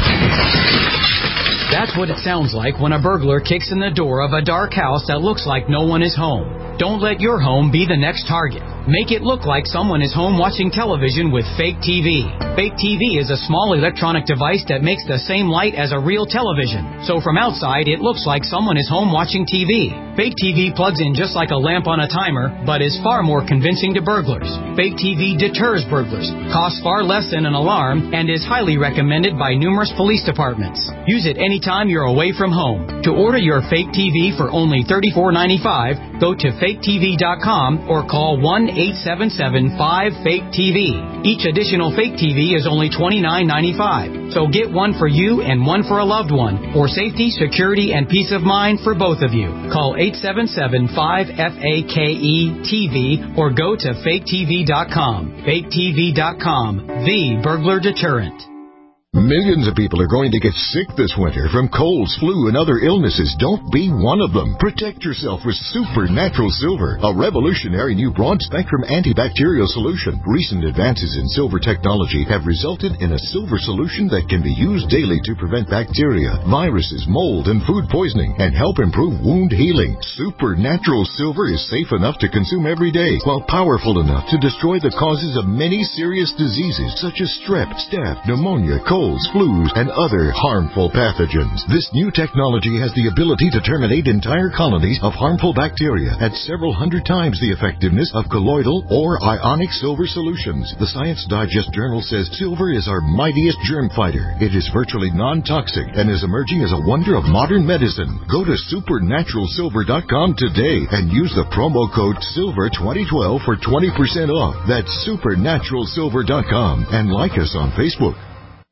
That's what it sounds like when a burglar kicks in the door of a dark house that looks like no one is home. Don't let your home be the next target. Make it look like someone is home watching television with fake T V. Fake T V is a small electronic device that makes the same light as a real television. So from outside, it looks like someone is home watching T V. Fake T V plugs in just like a lamp on a timer, but is far more convincing to burglars. Fake T V deters burglars, costs far less than an alarm, and is highly recommended by numerous police departments. Use it anytime you're away from home. To order your fake T V for only thirty-four ninety-five, go to fake T V dot com or call one eight seven seven, five, fake T V. Each additional fake T V is only twenty-nine ninety-five. So get one for you and one for a loved one, for safety, security, and peace of mind for both of you. Call eight seven seven, five, F A K E T V or go to fake T V dot com. fake T V dot com, the burglar deterrent. Millions of people are going to get sick this winter from colds, flu, and other illnesses. Don't be one of them. Protect yourself with Supernatural Silver, a revolutionary new broad-spectrum antibacterial solution. Recent advances in silver technology have resulted in a silver solution that can be used daily to prevent bacteria, viruses, mold, and food poisoning, and help improve wound healing. Supernatural Silver is safe enough to consume every day, while powerful enough to destroy the causes of many serious diseases such as strep, staph, pneumonia, cold, colds, flus, and other harmful pathogens. This new technology has the ability to terminate entire colonies of harmful bacteria at several hundred times the effectiveness of colloidal or ionic silver solutions. The Science Digest Journal says silver is our mightiest germ fighter. It is virtually non-toxic and is emerging as a wonder of modern medicine. Go to supernatural silver dot com today and use the promo code silver twenty twelve for twenty percent off. That's supernatural silver dot com, and like us on Facebook.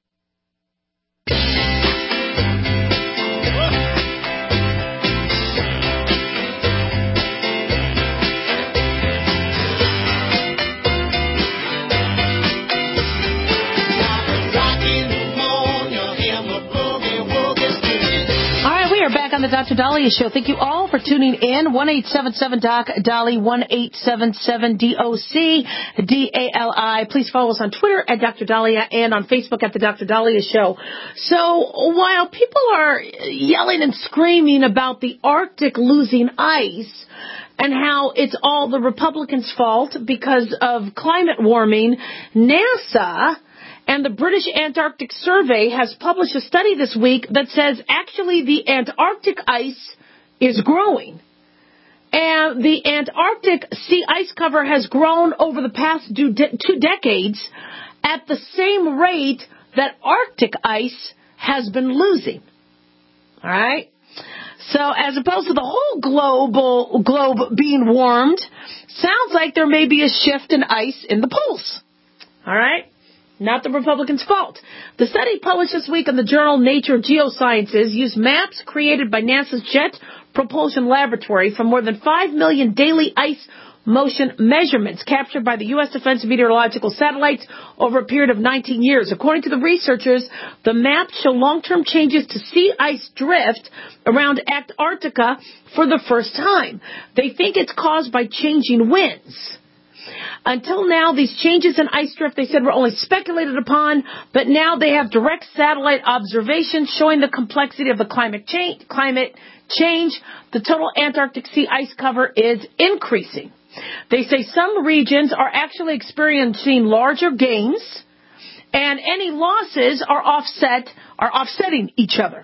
On the Doctor Dahlia Show. Thank you all for tuning in. one eight seven seven D O C D A L I, one eight seven seven D O C D A L I. Please follow us on Twitter at Doctor Dahlia and on Facebook at the Doctor Dahlia Show. So while people are yelling and screaming about the Arctic losing ice and how it's all the Republicans' fault because of climate warming, NASA and the British Antarctic Survey has published a study this week that says actually the Antarctic ice is growing. And the Antarctic sea ice cover has grown over the past two decades at the same rate that Arctic ice has been losing. All right? So as opposed to the whole global globe being warmed, sounds like there may be a shift in ice in the poles. All right? Not the Republicans' fault. The study published this week in the journal Nature Geosciences used maps created by NASA's Jet Propulsion Laboratory from more than five million daily ice motion measurements captured by the U S Defense Meteorological Satellites over a period of nineteen years. According to the researchers, the maps show long-term changes to sea ice drift around Antarctica for the first time. They think it's caused by changing winds. Until now, these changes in ice drift, they said, were only speculated upon, but now they have direct satellite observations showing the complexity of the climate change. Climate change. The total Antarctic sea ice cover is increasing. They say some regions are actually experiencing larger gains, and any losses are offset, are offsetting each other.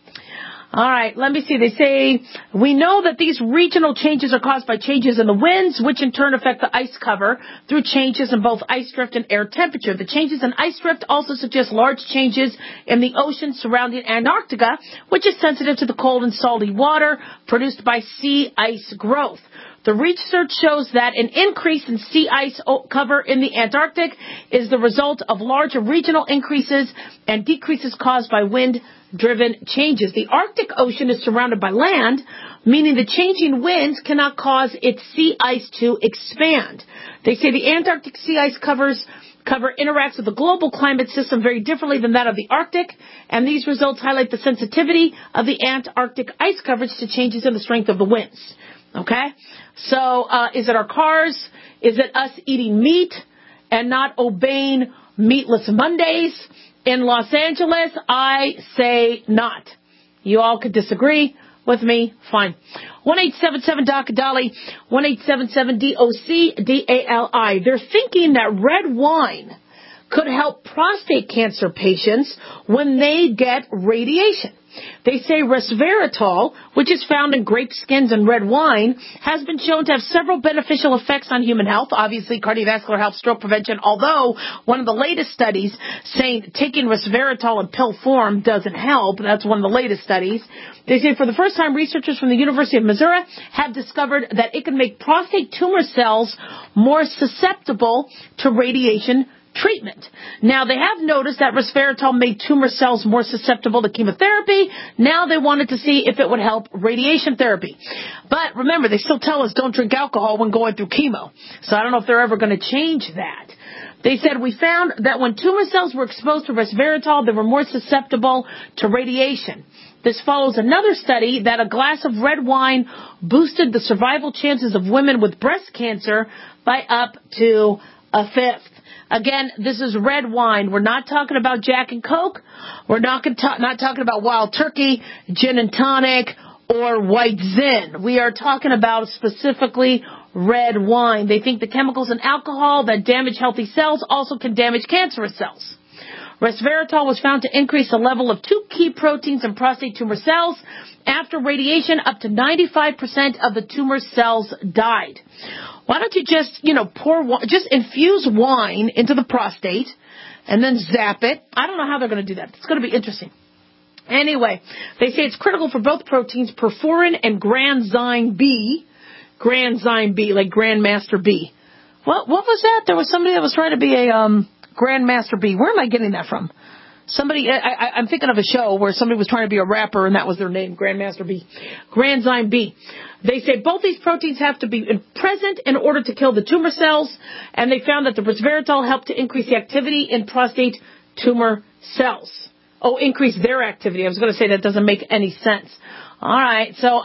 All right, let me see. They say, we know that these regional changes are caused by changes in the winds, which in turn affect the ice cover through changes in both ice drift and air temperature. The changes in ice drift also suggest large changes in the ocean surrounding Antarctica, which is sensitive to the cold and salty water produced by sea ice growth. The research shows that an increase in sea ice cover in the Antarctic is the result of larger regional increases and decreases caused by wind-driven changes. The Arctic Ocean is surrounded by land, meaning the changing winds cannot cause its sea ice to expand. They say the Antarctic sea ice covers cover interacts with the global climate system very differently than that of the Arctic, and these results highlight the sensitivity of the Antarctic ice coverage to changes in the strength of the winds. Okay? So, uh, is it our cars? Is it us eating meat and not obeying Meatless Mondays in Los Angeles? I say not. You all could disagree with me. Fine. one eight seven seven D O C Dolly, one eight seven seven D O C D A L I. They're thinking that red wine could help prostate cancer patients when they get radiation. They say resveratrol, which is found in grape skins and red wine, has been shown to have several beneficial effects on human health, obviously cardiovascular health, stroke prevention, although one of the latest studies saying taking resveratrol in pill form doesn't help. That's one of the latest studies. They say for the first time, researchers from the University of Missouri have discovered that it can make prostate tumor cells more susceptible to radiation treatment. Now, they have noticed that resveratrol made tumor cells more susceptible to chemotherapy. Now they wanted to see if it would help radiation therapy. But remember, they still tell us don't drink alcohol when going through chemo. So I don't know if they're ever going to change that. They said we found that when tumor cells were exposed to resveratrol, they were more susceptible to radiation. This follows another study that a glass of red wine boosted the survival chances of women with breast cancer by up to a fifth. Again, this is red wine. We're not talking about Jack and Coke. We're not, ta- not talking about Wild Turkey, gin and tonic, or white Zin. We are talking about specifically red wine. They think the chemicals in alcohol that damage healthy cells also can damage cancerous cells. Resveratrol was found to increase the level of two key proteins in prostate tumor cells. After radiation, up to ninety-five percent of the tumor cells died. Why don't you just, you know, pour, just infuse wine into the prostate and then zap it? I don't know how they're going to do that. It's going to be interesting. Anyway, they say it's critical for both proteins, perforin and granzyme B. Granzyme B, like Grandmaster B. What, what was that? There was somebody that was trying to be a um, Grandmaster B. Where am I getting that from? Somebody, I, I, I'm thinking of a show where somebody was trying to be a rapper and that was their name, Grandmaster B. Granzyme B. They say both these proteins have to be present in order to kill the tumor cells, and they found that the resveratrol helped to increase the activity in prostate tumor cells. Oh, increase their activity. I was going to say that doesn't make any sense. All right, so uh,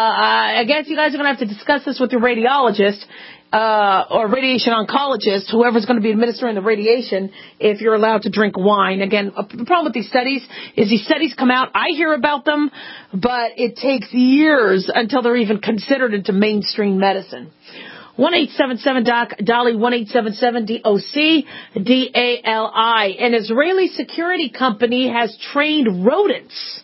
I guess you guys are going to have to discuss this with your radiologist. Uh, or radiation oncologist, whoever's going to be administering the radiation, if you're allowed to drink wine. Again, the problem with these studies is these studies come out, I hear about them, but it takes years until they're even considered into mainstream medicine. one eight seven seven D O C, Dolly, one eight seven seven D O C D A L I. An Israeli security company has trained rodents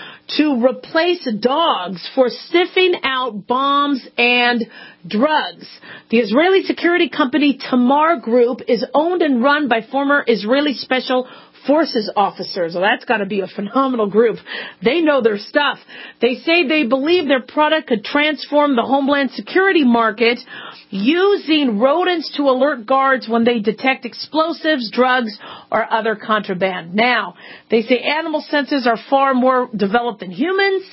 to replace dogs for sniffing out bombs and drugs. The Israeli security company Tamar Group is owned and run by former Israeli Special Forces officers. Well, that's got to be a phenomenal group. They know their stuff. They say they believe their product could transform the homeland security market using rodents to alert guards when they detect explosives, drugs, or other contraband. Now, they say animal senses are far more developed than humans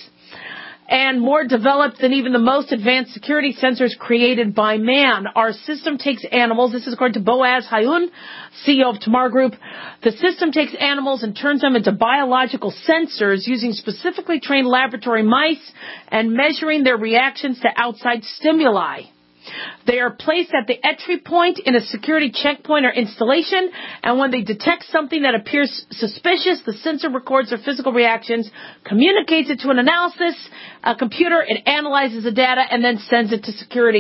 and more developed than even the most advanced security sensors created by man. Our system takes animals, this is according to Boaz Hayun, C E O of Tamar Group. The system takes animals and turns them into biological sensors using specifically trained laboratory mice and measuring their reactions to outside stimuli. They are placed at the entry point in a security checkpoint or installation, and when they detect something that appears suspicious, the sensor records their physical reactions, communicates it to an analysis, a computer, it analyzes the data, and then sends it to security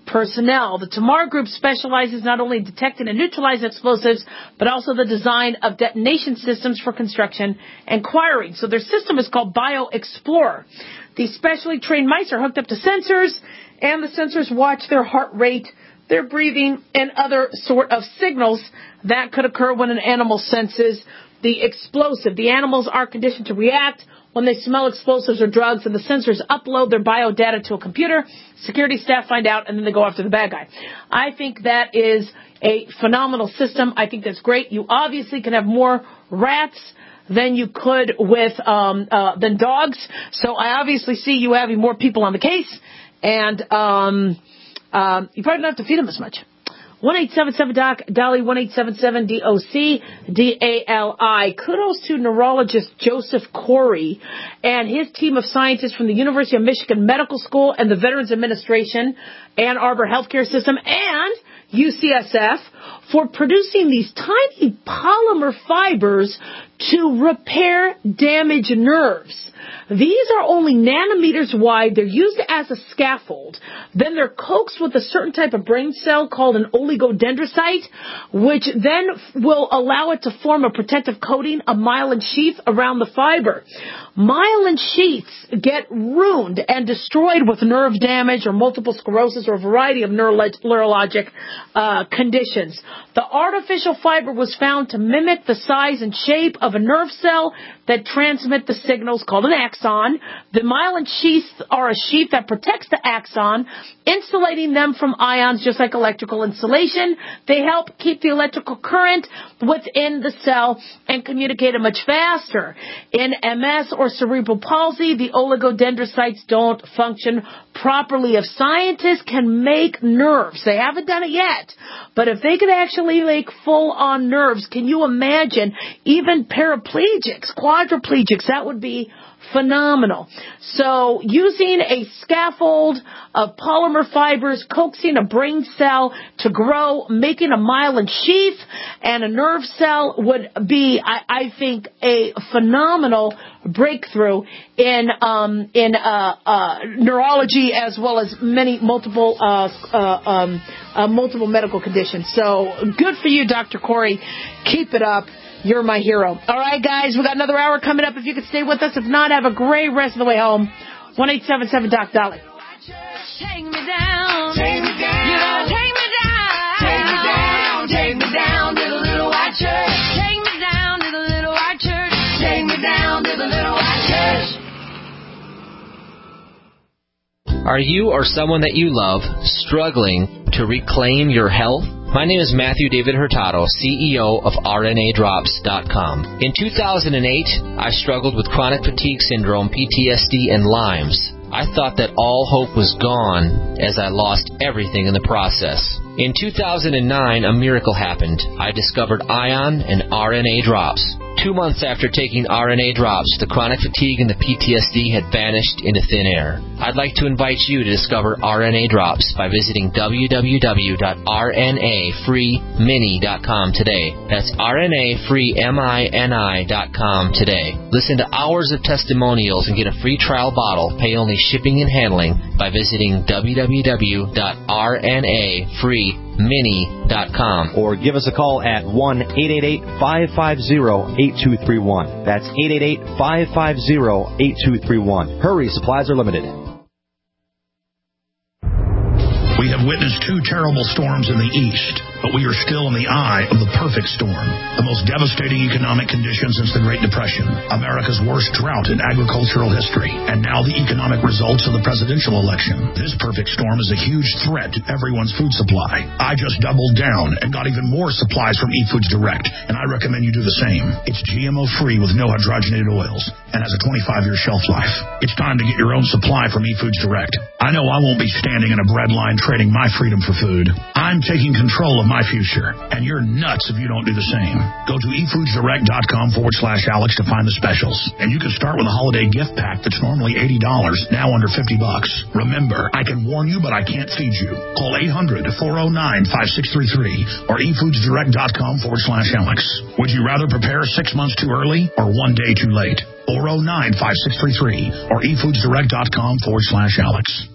personnel. The Tamar Group specializes not only in detecting and neutralizing explosives, but also the design of detonation systems for construction and quarrying. So their system is called BioExplorer. These specially trained mice are hooked up to sensors, and the sensors watch their heart rate, their breathing, and other sort of signals that could occur when an animal senses the explosive. The animals are conditioned to react when they smell explosives or drugs, and the sensors upload their biodata to a computer. Security staff find out, and then they go after the bad guy. I think that is a phenomenal system. I think that's great. You obviously can have more rats than you could with um, uh, than dogs. So I obviously see you having more people on the case, and um, um, you probably don't have to feed them as much. one eight seven seven D O C, Dolly, one eight seven seven D O C, D A L I. Kudos to neurologist Joseph Corey and his team of scientists from the University of Michigan Medical School and the Veterans Administration, Ann Arbor Healthcare System, and U C S F for producing these tiny polymer fibers to repair damaged nerves. These are only nanometers wide. They're used as a scaffold. Then they're coaxed with a certain type of brain cell called an oligodendrocyte, which then will allow it to form a protective coating, a myelin sheath around the fiber. Myelin sheaths get ruined and destroyed with nerve damage or multiple sclerosis or a variety of neuro- neurologic uh, conditions. The artificial fiber was found to mimic the size and shape of a nerve cell that transmit the signals called an axon. The myelin sheaths are a sheath that protects the axon, insulating them from ions just like electrical insulation. They help keep the electrical current within the cell and communicate it much faster. In M S or cerebral palsy, the oligodendrocytes don't function properly. If scientists can make nerves, they haven't done it yet, but if they could actually make full-on nerves, can you imagine even paraplegics, quadriplegics? That would be phenomenal. So using a scaffold of polymer fibers, coaxing a brain cell to grow, making a myelin sheath and a nerve cell would be, I, I think, a phenomenal breakthrough in um, in uh, uh, neurology as well as many multiple uh, uh, um, uh, multiple medical conditions. So good for you, Doctor Corey. Keep it up. You're my hero. All right, guys, we got another hour coming up. If you could stay with us. If not, have a great rest of the way home. one eight seven seven D O C Dolly. Take me down. Take me down. You know, take me down. Take me down. Take me down to the little white church. Take me down to the little white church. Take me down to the little white church. Are you or someone that you love struggling to reclaim your health? My name is Matthew David Hurtado, C E O of R N A drops dot com. In two thousand eight, I struggled with chronic fatigue syndrome, P T S D, and Lyme's. I thought that all hope was gone as I lost everything in the process. In two thousand nine, a miracle happened. I discovered Ion and R N A drops. Two months after taking R N A drops, the chronic fatigue and the P T S D had vanished into thin air. I'd like to invite you to discover R N A drops by visiting w w w dot r n a free mini dot com today. That's r n a free mini dot com today. Listen to hours of testimonials and get a free trial bottle. Pay only shipping and handling by visiting w w w dot r n a free mini dot com or give us a call at one eight eight eight, five five zero, eight two three one. That's eight eight eight, five five zero, eight two three one. Hurry, supplies are limited. We have witnessed two terrible storms in the east, but we are still in the eye of the perfect storm. The most devastating economic conditions since the Great Depression, America's worst drought in agricultural history, and now the economic results of the presidential election. This perfect storm is a huge threat to everyone's food supply. I just doubled down and got even more supplies from Eat Foods Direct, and I recommend you do the same. It's G M O-free with no hydrogenated oils and has a twenty-five year shelf life. It's time to get your own supply from Eat Foods Direct. I know I won't be standing in a bread line trading my freedom for food. I'm taking control of my future, and you're nuts if you don't do the same. Go to eat foods direct dot com forward slash Alex to find the specials. And you can start with a holiday gift pack that's normally eighty dollars, now under fifty bucks. Remember, I can warn you, but I can't feed you. Call eight hundred, four oh nine, five six three three or eat foods direct dot com forward slash Alex. Would you rather prepare six months too early or one day too late? four oh nine, five six three three or eat foods direct dot com forward slash Alex.